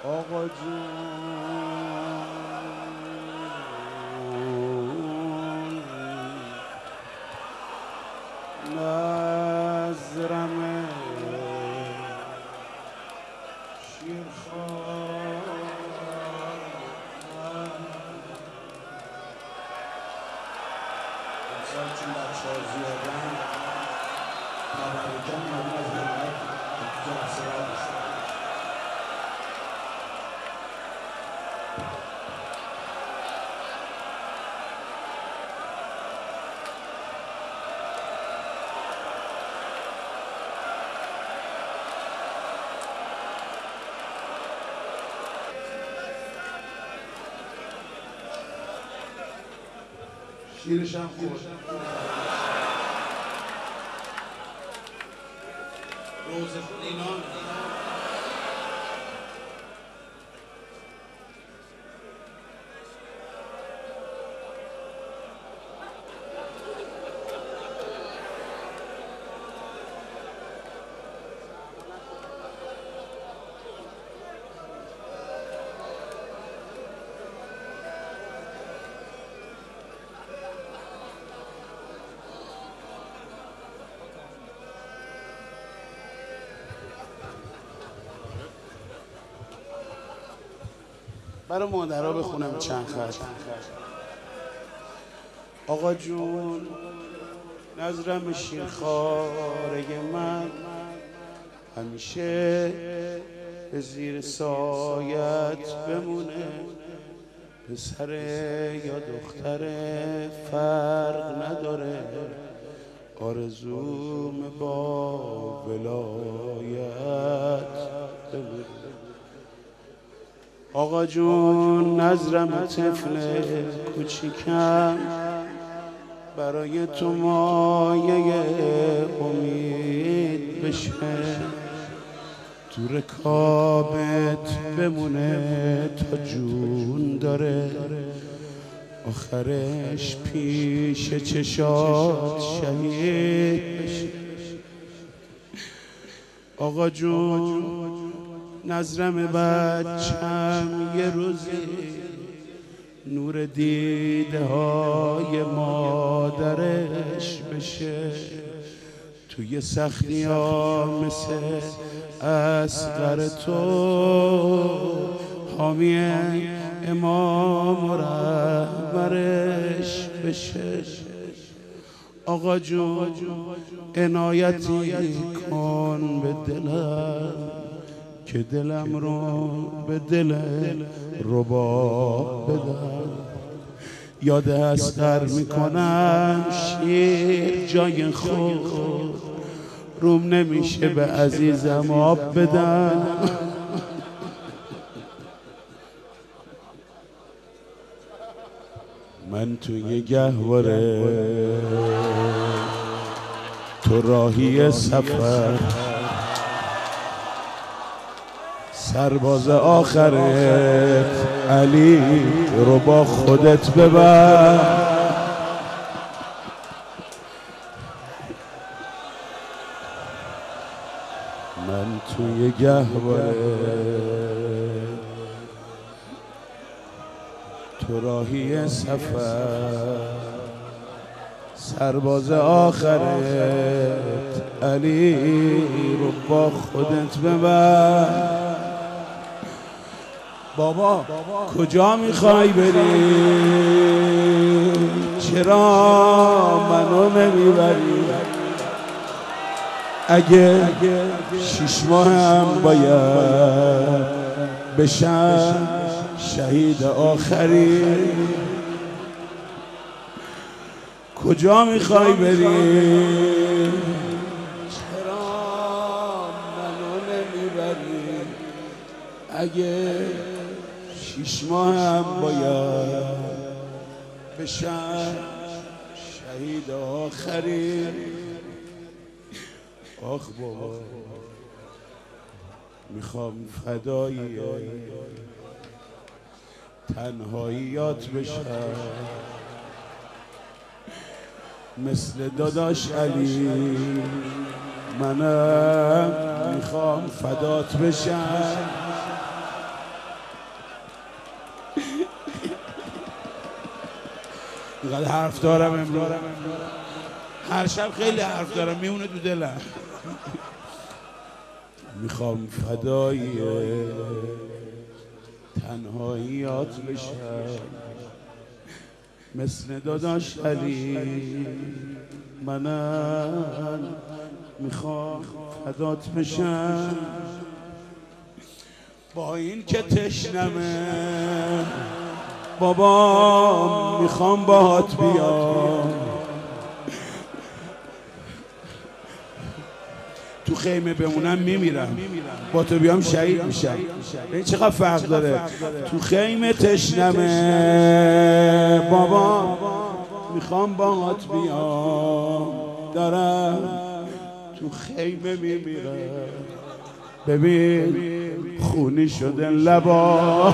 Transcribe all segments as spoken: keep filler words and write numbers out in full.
آقا جون نظرم شیرخوار امسال چون بچه ها زیادن تبریکم مدون از ملت جلسه را بشن شیرشم خورد روزه خود اینان برای مادرها بخونم چند خط. آقا جون نظرم شیرخواره من همیشه به زیر سایت بمونه، پسر یا دختر فرق نداره، آرزوم با ولایت بمونه. آقا جون نظرم طفل کوچیکم برای تو مایه امید بشه، تو رکابت بمونه تا جون داره، آخرش پیش چشات شهید بشه. آقا جون نظرم بچم یه روزی نور دیده های مادرش بشه، توی سختی ها مثل اصغر تو حامی امام و رهبرش بشه. آقا جون عنایتی کن به دلم که دلم رو به دل رباب بدم، یاد اصغر میکنم شیر جای خود روم نمیشه به عزیزم آب بدم. من توی گهواره تو راهی سفر، سرباز آخرت علی رو با خودت ببر. من توی گهواره تو راهی سفر، سرباز آخرت علی رو با خودت ببر. بابا کجا میخوای بری؟ چرا منو نمیبری؟ اگه شش ماه هم باید بشم شهید آخری، کجا میخوای بری؟ چرا منو نمیبری؟ اگه شش ماه هم باید بشم شهید آخری. آخ بابا میخوام فدایی تنهاییات بشم، مثل داداش علی منم میخوام فدات بشم. اینقدر حرف دارم امروز، هر شب خیلی حرف دارم میمونه تو دلم. میخوام فدای تنهاییات بشم، مثل داداش علی منم میخوام فدات بشم. با این که تشنمه بابا میخوام باهات بیام، تو خیمه بمونم میمیرم، با تو بیام شهید میشم. این چقدر فرق داره. تو خیمه تشنمه بابا میخوام باهات بیام، دارم تو خیمه میمیرم. ببین خونی شده لبا،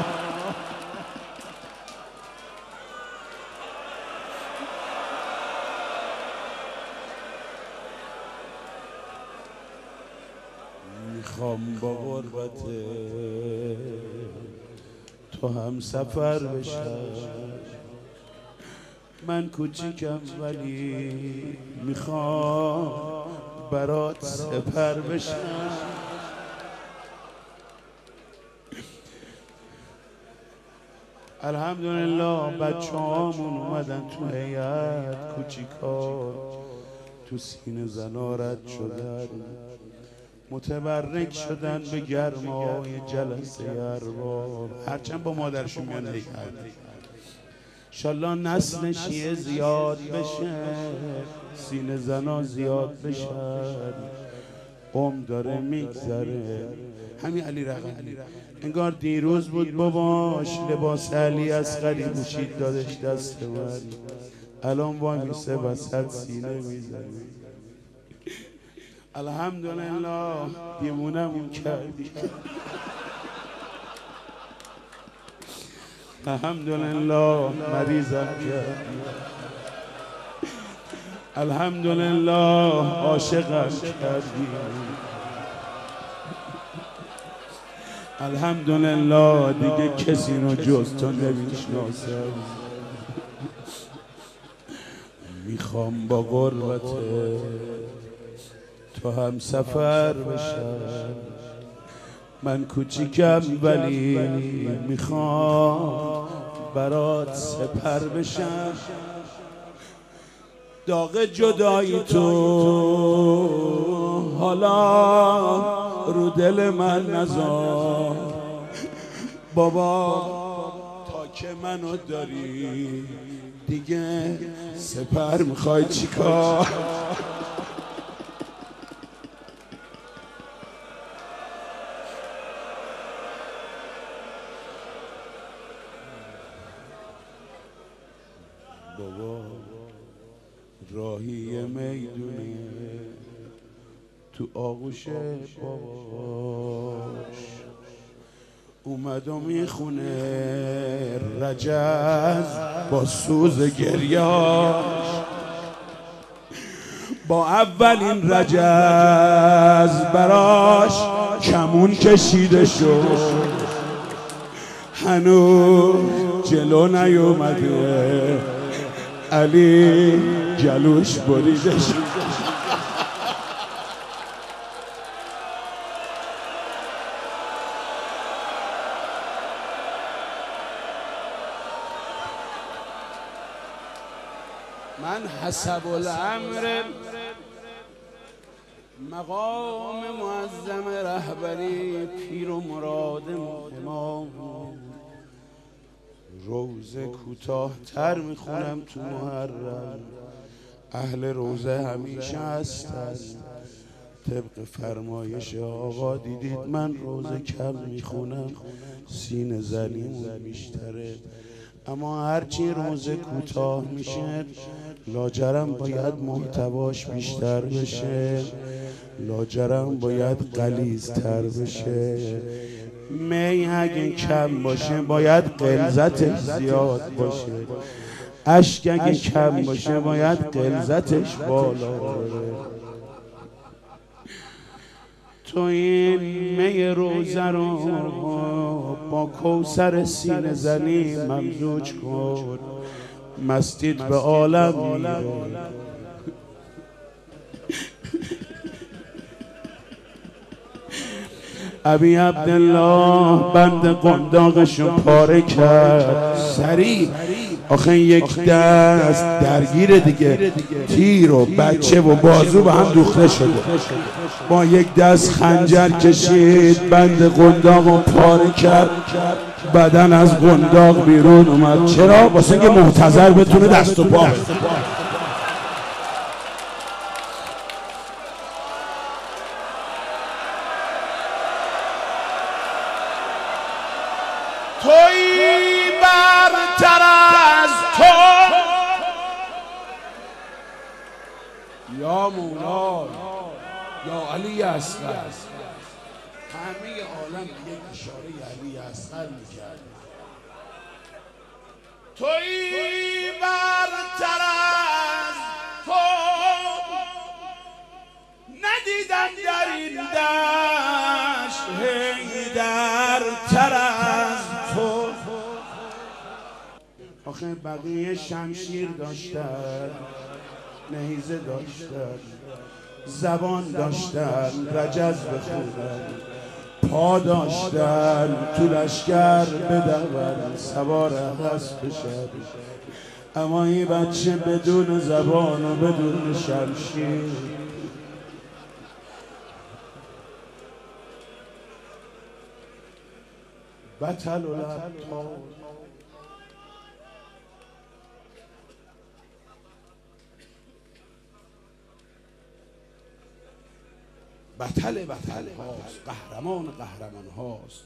میخوام با غربت تو هم سفر بشم. من کوچیکم ولی میخوام برات سپر بشم. الحمدلله بچه هامون اومدن تو هیئت، کوچیکا تو سینه زنا رد شدن، متبرک شدن به گرمای جلسه ارباب. هرچند با مادرشون میان هیئت، انشالله نسل شیعه زیاد بشه، سینه زنا زیاد بشن، قوم داره میگذره. همین علی رقمی انگار دیروز بود باباش لباس علی اصغری پوشید دادش دست من، الان وای میسه وسط سینه میزنه. الحمدلله دیمونمون کردی، الحمدلله مریضم کردی، الحمدلله عاشقم کردی، الحمدلله دیگه کسی رو جز تو نمیشناسم. میخوام با غربت تو هم سفر بشم. من کوچیکم ولی میخوام برات سپر بشم. داغ جدایی تو حالا رو دل من نذار بابا، تا که منو داری دیگه سپر میخوای چیکار؟ بابا راهی میدونه تو آغوش باباش اومد و میخونه رجز با سوز گریاش. با اولین رجز براش کمون کشیده شد، هنوز جلو نیومده علی جلوش بریده شد. من حسب الامر مقام معظم رهبری پیر و مراد امام، روزه کوتاه تر میخونم تو محرم، اهل روزه همیشه هستن طبق فرمایش آقا. دیدید من روزه کم میخونم سینه زنیمون بیشتره، اما هرچی روزه کوتاه میشه لاجرم باید محتواش بیشتر بشه، لاجرم باید غلیظتر بشه. می اگه کم باشه باید غلظتش زیاد باشه، اشک اگه کم باشه باید غلظتش بالا بره. تو این می روزه رو با کوثر سینه زنی ممزوج کن، مستید به عالم میره. ابی عبدالله بند قنداقشو پاره کرد سریع. آخه یک دست درگیر دیگه، تیر و بچه و بازو به هم دوخته شده. با یک دست خنجر کشید، بند قنداقو پاره کرد، بدن از قنداق بیرون اومد. چرا؟ واسه اینکه محتضر بتونه دست و پا بزنه. تویی برتر از تو یا مولا یا علی اصغر. همه عالم یک اشاره علی اصغر میکرد. تویی برتر از تو ندیدم در این دشت حیدرتر از تو. آخه بقیه شمشیر داشتن، نیزه داشتن، زبان داشتن، رجز بخونن، پا داشتن، تو لشکر بدون، سوار اسب بشن. اما این بچه بدون زبان و بدون شمشیر، بطل و لبتا. بطل بطل هاست، قهرمان قهرمان هاست.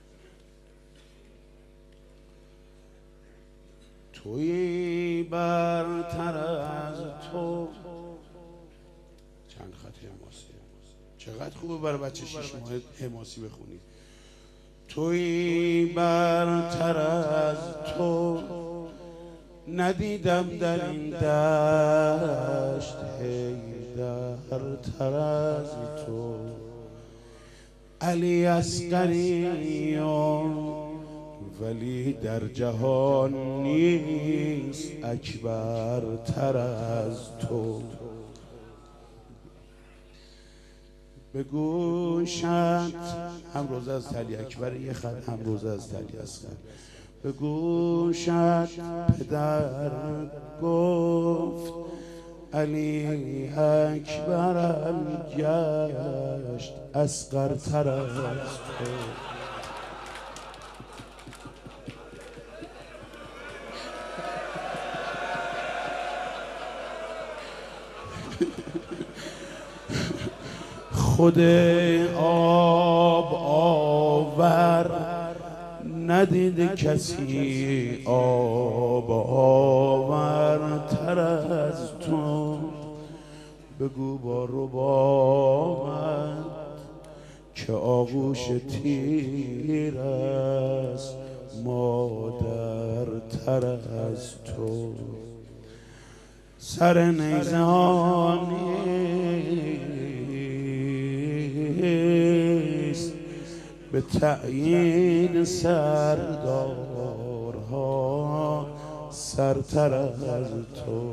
تویی برتر از تو. چند خط حماسی، چقدر خوبه برای بچه شیش ماه حماسی بخونید. تویی برتر از تو ندیدم در این دشت حیدرتر از تو. علی اصغری ولی در جهان نیست اکبرتر از تو. به گوشت هم روز از تلی اکبر یه خط، هم روز از تلی اصغر. به گوشت پدر گفت علی اکبرم گشت اصغرتر از تو. خود آب آور ندیده کسی آب آورتر از تو. بگو با ربابت که آغوش تیر است مادرتر از تو. سر نیزه ها نیست به تعیین سردارها سرتر از تو.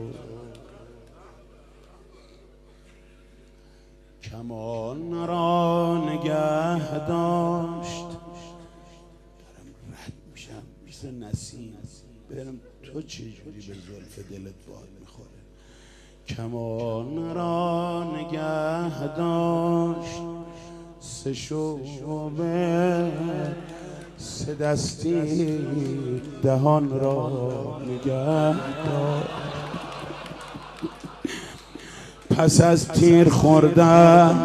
کمان را نگه داشت. دارم رد میشم مثل نسیم برم تو چجوری به زلف دلت باد میخوره. کمان را نگه داشت سه شعبه سه دستی دهان را نگه داشت. پس از تیر خوردن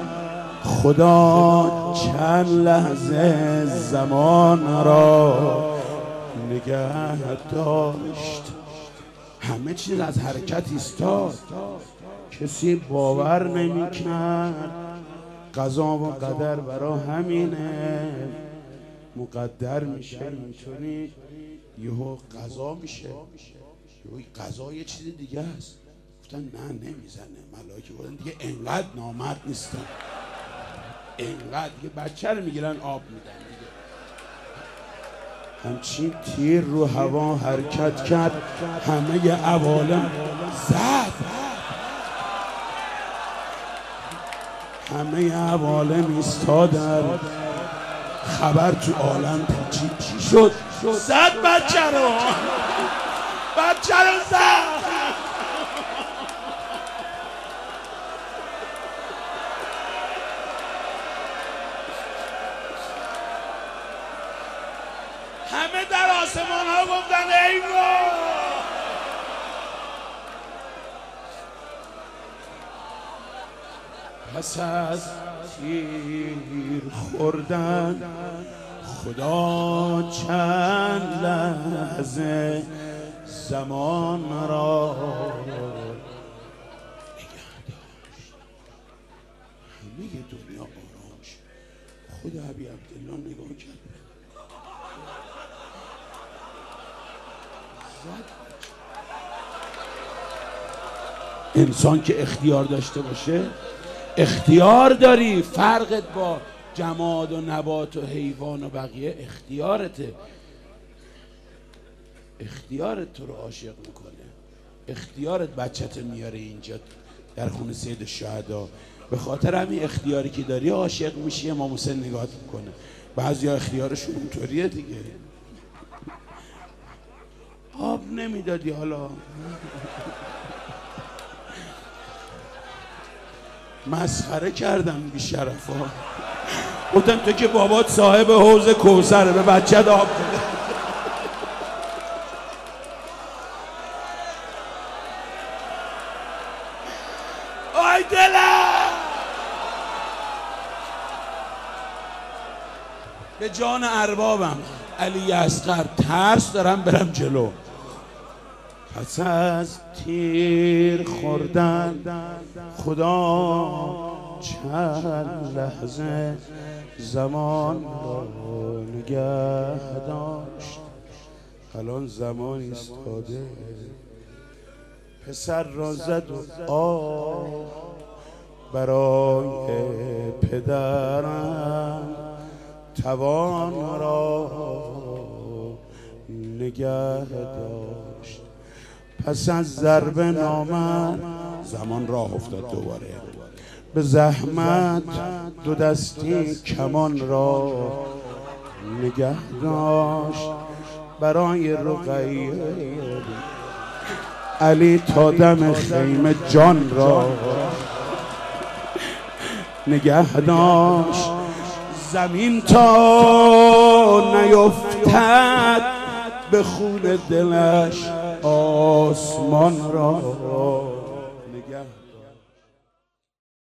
خدا چند لحظه زمان را نگه داشت. همه چیز از حرکت ایستاد. کسی باور نمی کرد قضا و قدر برا همینه. مقدر میشه اینطوری، یهو قضا میشه، یهو قضا یه چیز دیگه است. گفتن نه نمیزنه. ملائکه گفتن دیگه انقدر نامرد نیستن، انقدر. یه بچه رو میگیرن آب میدن دیگه. همچین تیر رو هوا حرکت کرد، همه عوالم زد، همه عوالم ایستادن، خبر تو عالم پیچید. چی شد؟ زد بچه رو، بچه رو زد. همه در آسمان ها گفتن ای وای. پس از تیر خوردن خدا چند لحظه زمان را نگه داشت. همه دنیا آرام شد. خود ابی عبدالله نگاه کرد، انسان که اختیار داشته باشه، اختیار داری. فرقت با جماد و نبات و حیوان و بقیه اختیارته. اختیارت تو رو عاشق میکنه، اختیارت بچت میاره اینجا در خونه سید الشهدا. به خاطر همین اختیاری که داری عاشق میشی. امام حسین نگاهت میکنه. بعضیا اختیارشون اونطوریه دیگه. آب نمیدادی حالا مسخره کردم بی شرفا. گفتم تو که بابات صاحب حوض کوثر به بچت آب بده. آی دلم به جان اربابم علی اصغر ترس دارم برم جلو. پس از تیر خوردن خدا چند لحظه زمان را نگه داشت. الان زمان ایستاده، پسر را زد و آه برای پدرم توان را نگه داشت. پس از ضرب نامرد زمان راه افتاد دوباره. به زحمت دو دستی کمان را نگه داشت. برای رقیه علی تا دم خیمه جان را نگه داشت. زمین تا نیفتد به خون دلش آسمان را نگه